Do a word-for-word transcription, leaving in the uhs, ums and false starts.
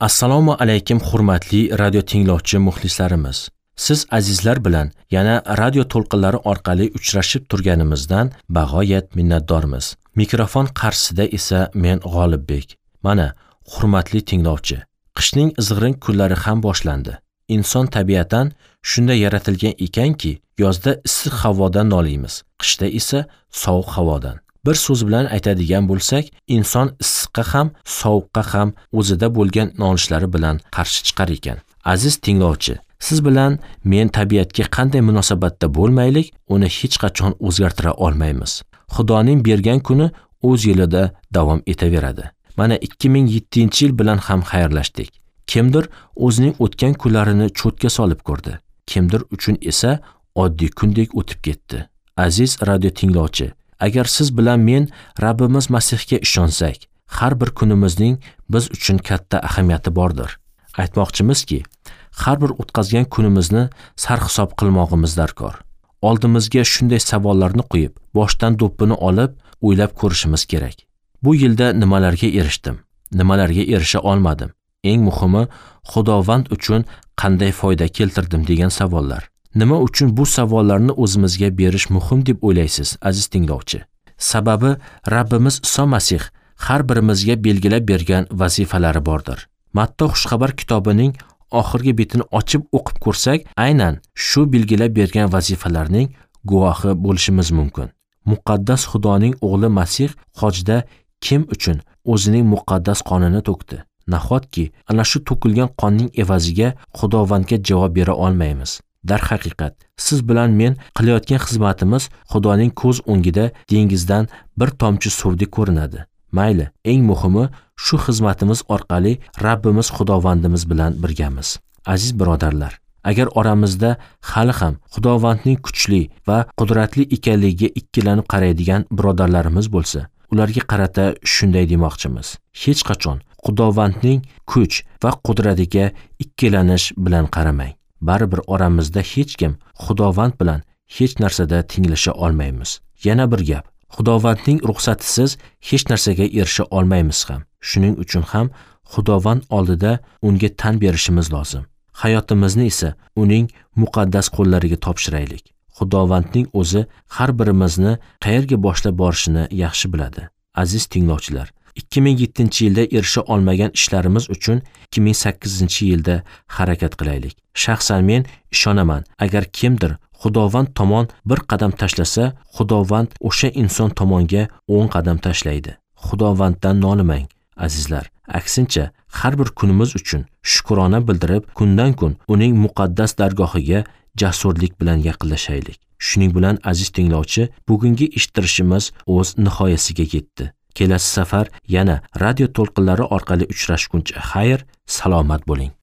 Assalomu alaykum hurmatli radio tinglovchi muxlislarimiz. Siz azizlar bilan yana radio to'lqinlari orqali uchrashib turganimizdan bag'oyat minnatdormiz. Mikrofon qarshisida esa men G'olibbek. Mana, hurmatli tinglovchi, qishning izg'irin kunlari ham boshlandi. Inson tabiatan shunday yaratilgan ekanki, yozda issiq havodan noliymiz, qishda esa sovuq havodan. Bir so'z bilan aytadigan bo'lsak, inson issiqqa ham, sovuqqa ham o'zida bo'lgan nolishlari bilan qarshi chiqar ekan. Aziz tinglovchi, siz bilan men tabiatga qanday munosabatda bo'lmaylik, uni hech qachon o'zgartira olmaymiz. Xudoning bergan kuni o'z yo'lida davom etaveradi. Mana ikki ming yettinchi yil bilan ham xayrlashdik. Kimdir o'zining o'tgan kunlarini cho'tga solib ko'rdi. Kimdir uchun esa oddiy kundek o'tib ketdi. Aziz radio tinglovchi, agar siz bilan men Rabbimiz Masihga ishonsak, har bir kunimizning biz uchun katta ahamiyati bordir. Aytmoqchimizki, har bir o'tkazgan kunimizni sarhisob qilmog'imiz darkor. Oldimizga shunday savollarni qo'yib, boshdan do'ppini olib, o'ylab ko'rishimiz kerak. Bu yilda nimalarga erishdim? Nimalarga erisha olmadim? Eng muhimi, Xudovand uchun qanday foyda keltirdim degan savollar. Nima uchun bu savollarni o'zimizga berish muhim deb o'ylaysiz, aziz tinglovchi? Sababi Rabbimiz Iso Masih har birimizga belgilab bergan vazifalari bordir. Matta xushxabar kitobining oxirgi betini ochib o'qib ko'rsak, aynan shu belgilab bergan vazifalarning guvohi bo'lishimiz mumkin. Muqaddas Xudoning o'g'li Masih hojda kim uchun o'zining muqaddas qonini to'kdi? Nahotki ana shu to'kilgan qonning evaziga Xudovandga javob bera olmaymiz. Darhaqiqat, siz bilan men qilayotgan xizmatimiz Xudoning ko'z o'ngida dengizdan bir tomchi suvdek ko'rinadi. Mayli, eng muhimi shu xizmatimiz orqali Rabbimiz Xudovandimiz bilan birgamiz. Aziz birodarlar, agar oramizda hali ham Xudovandning kuchli va qudratli ekanligiga ikkilanib qaraydigan birodarlarimiz bo'lsa, ularga qarata shunday demoqchimiz. Hech qachon Xudovandning kuch va qudratiga ikkilanish bilan qaramang. Baribir oramizda hech kim Xudovand bilan hech narsada tenglasha olmaymiz. Yana bir gap, Xudovandning ruxsatisiz hech narsaga erisha olmaymiz ham. Shuning uchun ham Xudovand oldida unga tan berishimiz lozim. Hayotimizni esa uning muqaddas qo'llariga topshiraylik. Xudovandning o'zi har birimizni qayerga boshlab borishini yaxshi biladi. Aziz tinglovchilar, ikki ming yettinchi yilda erisha olmagan ishlarimiz uchun ikki ming sakkizinchi yilda harakat qilaylik. Shaxsan men ishonaman, agar kimdir Xudovand tomon bir qadam tashlasa, Xudovand o'sha inson tomonga o'n qadam tashlaydi. Xudovanddan nolimang, azizlar. Aksincha, har bir kunimiz uchun shukrona bildirib, kundan kun uning muqaddas dargohiga jasurlik bilan yaqinlashaylik. Shuning bilan aziz tinglovchi, bugungi eshittirishimiz o'z nihoyasiga yetdi. Kelasi safar yana radio to'lqinlari orqali uchrashguncha xayr, salomat bo'ling.